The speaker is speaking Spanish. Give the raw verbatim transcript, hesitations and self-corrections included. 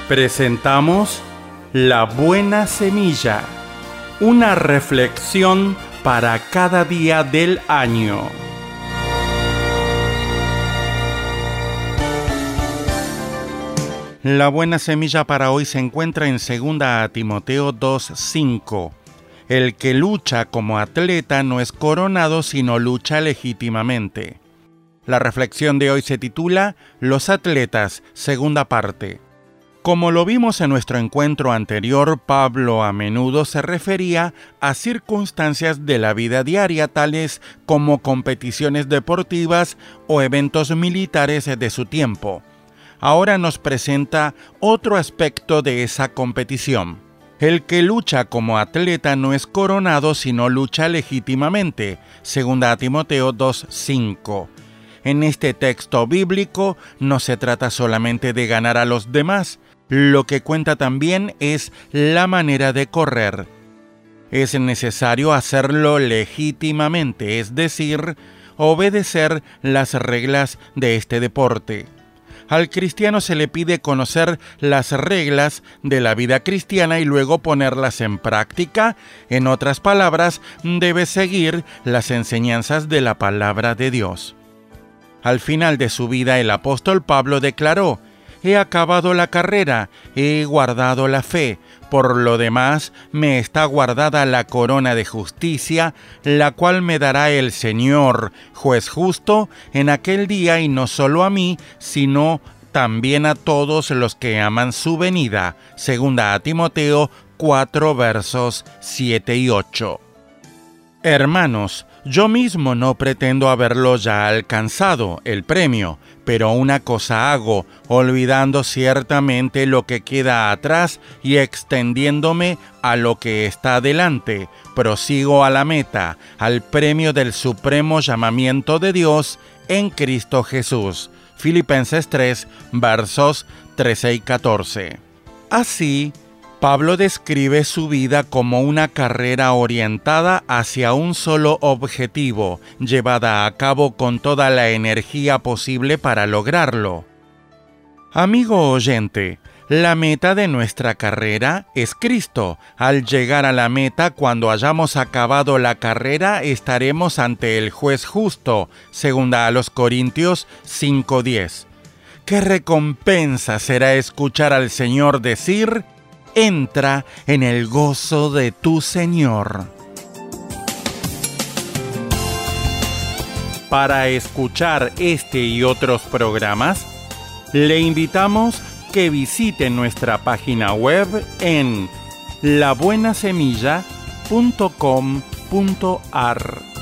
Presentamos La Buena Semilla, una reflexión para cada día del año. La buena semilla para hoy se encuentra en segunda a Timoteo dos cinco. El que lucha como atleta no es coronado, sino lucha legítimamente. La reflexión de hoy se titula Los atletas, segunda parte. Como lo vimos en nuestro encuentro anterior, Pablo a menudo se refería a circunstancias de la vida diaria, tales como competiciones deportivas o eventos militares de su tiempo. Ahora nos presenta otro aspecto de esa competición. El que lucha como atleta no es coronado, sino lucha legítimamente, segunda a Timoteo dos cinco. En este texto bíblico no se trata solamente de ganar a los demás, lo que cuenta también es la manera de correr. Es necesario hacerlo legítimamente, es decir, obedecer las reglas de este deporte. Al cristiano se le pide conocer las reglas de la vida cristiana y luego ponerlas en práctica. En otras palabras, debe seguir las enseñanzas de la palabra de Dios. Al final de su vida, el apóstol Pablo declaró: «He acabado la carrera, he guardado la fe. Por lo demás, me está guardada la corona de justicia, la cual me dará el Señor, juez justo, en aquel día, y no solo a mí, sino también a todos los que aman su venida». Segunda a Timoteo cuatro, versos siete y ocho. Hermanos, yo mismo no pretendo haberlo ya alcanzado, el premio, pero una cosa hago, olvidando ciertamente lo que queda atrás y extendiéndome a lo que está delante, prosigo a la meta, al premio del supremo llamamiento de Dios en Cristo Jesús. Filipenses tres, versos trece y catorce. Así, Pablo describe su vida como una carrera orientada hacia un solo objetivo, llevada a cabo con toda la energía posible para lograrlo. Amigo oyente, la meta de nuestra carrera es Cristo. Al llegar a la meta, cuando hayamos acabado la carrera, estaremos ante el juez justo, segunda a los Corintios cinco diez. ¿Qué recompensa será escuchar al Señor decir: «Entra en el gozo de tu Señor»? Para escuchar este y otros programas, le invitamos que visite nuestra página web en la buena semilla punto com punto a r.